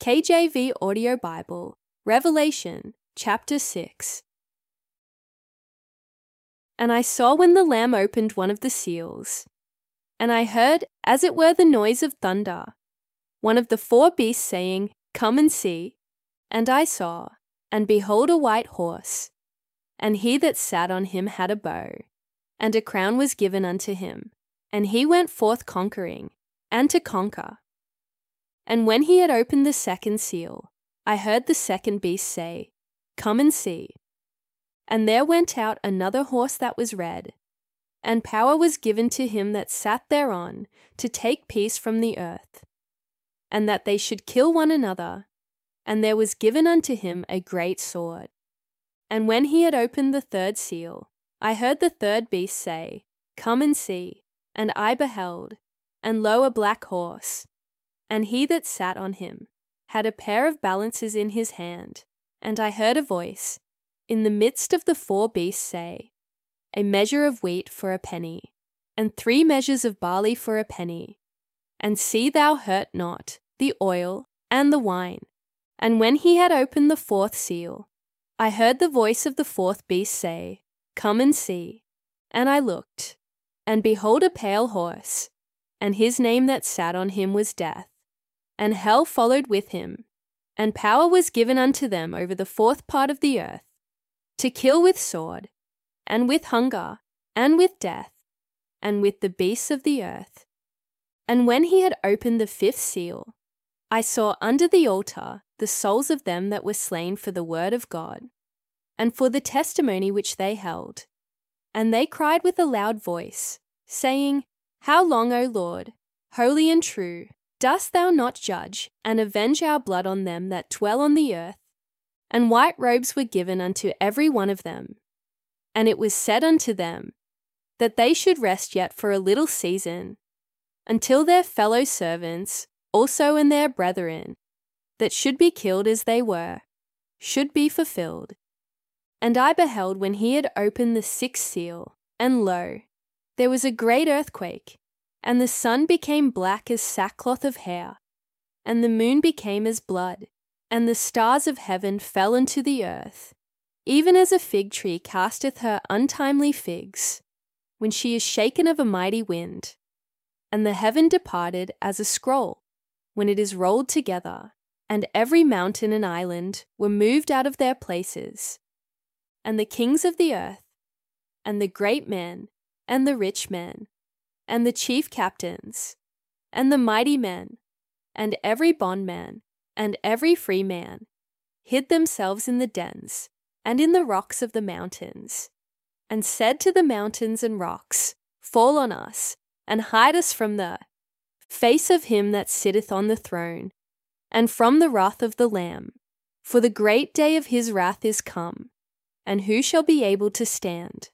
KJV Audio Bible, Revelation, chapter 6. And I saw when the Lamb opened one of the seals, and I heard, as it were the noise of thunder, one of the four beasts saying, Come and see. And I saw, and behold a white horse, and he that sat on him had a bow, and a crown was given unto him, and he went forth conquering, and to conquer. And when he had opened the second seal, I heard the second beast say, Come and see. And there went out another horse that was red, and power was given to him that sat thereon to take peace from the earth, and that they should kill one another, and there was given unto him a great sword. And when he had opened the third seal, I heard the third beast say, Come and see. And I beheld, and lo, a black horse, and he that sat on him had a pair of balances in his hand. And I heard a voice in the midst of the four beasts say, A measure of wheat for a penny, and 3 measures of barley for a penny. And see thou hurt not the oil and the wine. And when he had opened the fourth seal, I heard the voice of the fourth beast say, Come and see. And I looked, and behold a pale horse, and his name that sat on him was Death, and hell followed with him, and power was given unto them over the fourth part of the earth, to kill with sword, and with hunger, and with death, and with the beasts of the earth. And when he had opened the fifth seal, I saw under the altar the souls of them that were slain for the word of God, and for the testimony which they held. And they cried with a loud voice, saying, How long, O Lord, holy and true, dost thou not judge and avenge our blood on them that dwell on the earth? And white robes were given unto every one of them. And it was said unto them, that they should rest yet for a little season, until their fellow servants also and their brethren, that should be killed as they were, should be fulfilled. And I beheld when he had opened the sixth seal, and lo, there was a great earthquake, and the sun became black as sackcloth of hair, and the moon became as blood, and the stars of heaven fell into the earth, even as a fig tree casteth her untimely figs, when she is shaken of a mighty wind. And the heaven departed as a scroll, when it is rolled together, and every mountain and island were moved out of their places. And the kings of the earth, and the great men, and the rich men, and the chief captains, and the mighty men, and every bondman, and every free man, hid themselves in the dens, and in the rocks of the mountains, and said to the mountains and rocks, Fall on us, and hide us from the face of him that sitteth on the throne, and from the wrath of the Lamb. For the great day of his wrath is come, and who shall be able to stand?